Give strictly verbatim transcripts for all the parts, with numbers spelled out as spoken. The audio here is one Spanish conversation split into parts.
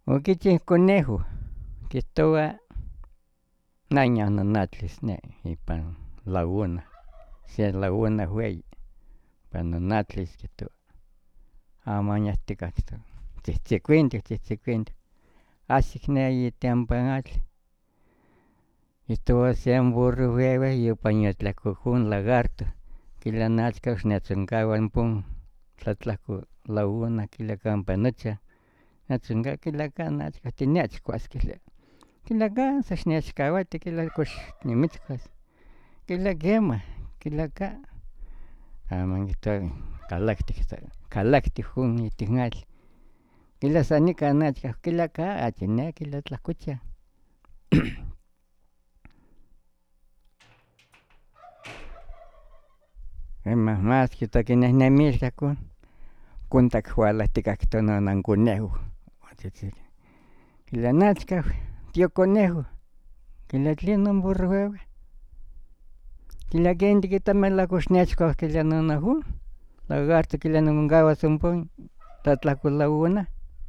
Ukichij conejo kihtowa naña nonatlis ne ipan laguna, se laguna weyi ipan nonatlis kihtowa amañahtica kihtowa tzihtzikuintik tzihtzikuintik ahsic ne itempan atl kihtowa se burro wewe ipan yetlahu jun lagarto kilia nachcax netzoncaua ompun tlatlahco laguna kilia campa nochan netzoncaua kilia ca nachca tinechcuas kilia kilia cas ax nechcahuati kilia kox nimitzcuas kilia quemah kilia ca amo kihtowa calactic calactic jun itin atl kilia san nican nachca kilia ca achi ne kilia tlahcochan quemah mas kihtowa quinehnemiltia con contacualahtica kihtowa non conejo kilia nachca tio conejo kilia tlenon burro wewe kilia ken tiquita melahuac kox nechcua kilia non jun lagarto kilia niconcauas ompun tlatlahco laguna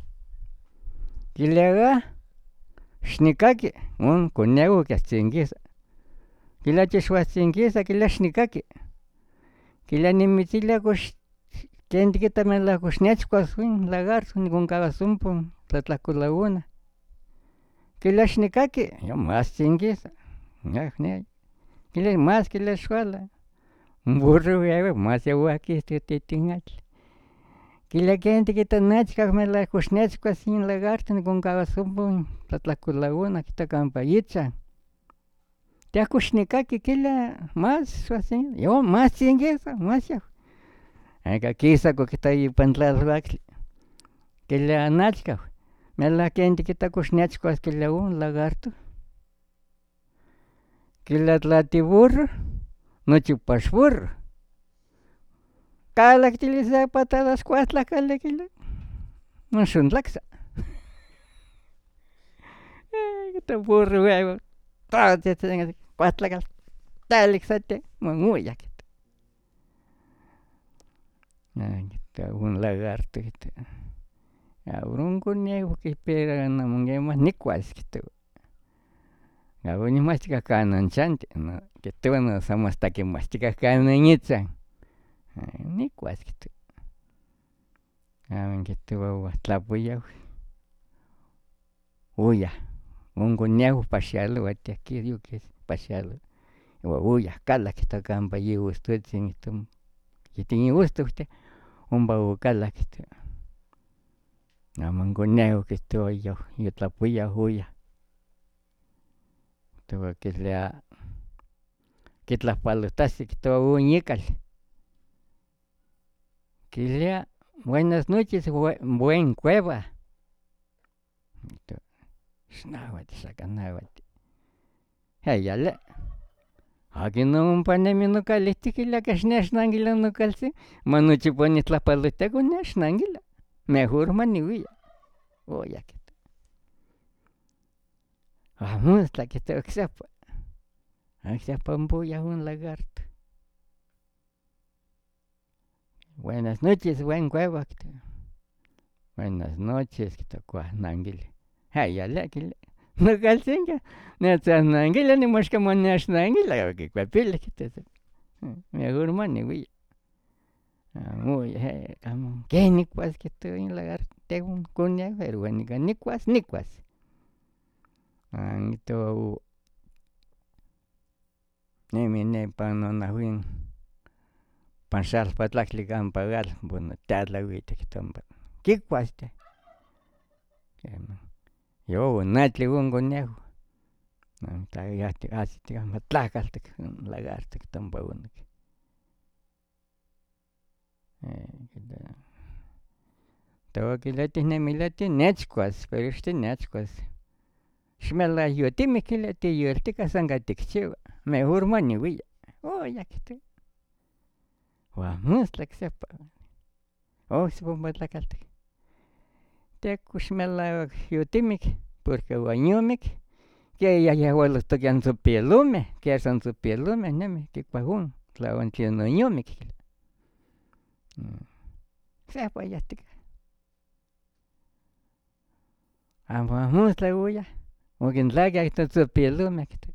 kilia ah xnicaqui un conejo quiahtzin kilia texuahtzin kilia ax nicaqui kilia nimitzilia kox ken tiquita melahuac kox nechcuas in lagarto niconcauas ompun tlatlahco laguna kilia ax nicaqui amo mas tzinquisa neh ne kilia mas kilia xuala burro wewe mas yauah quihtoh itin atl kilia ken tiquita nechca melahuac kox nechcuas in lagarto niconcauas ompun tlatlahco laguna kihtowa campa ichan tia kox nicaqui kilia mas amo mas tzinquisa mas yauah eca quisa kihtowa ipan tlalhuactli kilia nachca melahuac ken tiquita kox nechcuas kilia un lagarto kilia tla tiburro nochi pax burro calactilia se patadas cuahtlacale kilia noxontlacsa kihtowa burro wewe totzitzin cuahtlacatl talic sete momuya kihtowa kihtowa un lagarto kihtowa amo un conejo pero amo quemah nicuas kihtowa amo nimachtia canon chanti kihtowa noso amo hasta quimachtica canon ichan nicuas kihtowa amo kihtowa uan tlapoyau oyah un conejo paxialoua tiahquin paxialoua uan oyah calac kihtowa campa yiustotzin itin iusto ompa ocalac kihtowa amo in conejo kihtowa yotlapoyau oyah kihtowa kilia quitlahpalohtasque kihtowa un ical kilia buenas noches buen cueva kihtowa xnauatl xa nauatl eyale aquin ompa nemi nocalihtic kilia ax neh axnanquila nocaltzin uan nochipa nihtlahpalohtia con neh axnanquila mejor maniuia oyah kihtowa amo hasta kihtowa ocsepa ocsepa ompa oyah un lagarto buenas noches buen cueva kihtowa buenas noches kihtowa cuahnanquilih eyale kilia nocaltzin que nechtzahnanquila nimox como neaxnanquila oquicuepilih kihtowa mejor maniuia amo oyah amo queh nicuas kihtowa in lagarto tehua conejo pero nican nicuas nicuas uan kihtowa nemi nepan nonahuin ipan xalpatlactli campa atl tiatlauitia kihtowa ompa quicuas teh quemah youan atli un conejo ahsitic campa tlacaltic in lagarto kihtowa ompa onoc kihtowa kilia tihnemilia tinechcuas pero ix tinechcuas xmelahuac yotimic kilia tiyoltica san ca ticchiua mejor maniuia oyah kihtowa uan mostla ocsepa ocsipa ompa tlacaltic tia cox melahuac yotimic porque uan yomic quiyayahualostoque antzopelomeh quiera san tzopelomeh nemih quicua jun tla tlenon yomic ocsepa yahtica amo amo tlaoya, oquintlaqueh ito tzopilomeh.